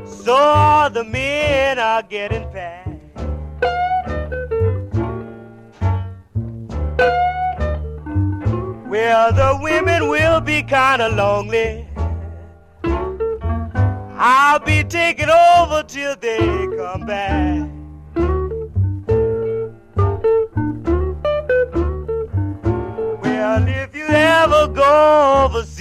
So all the men are getting fat. Well, the women will be kind of lonely. I'll be taking over till they come back. Well, if you ever go overseas,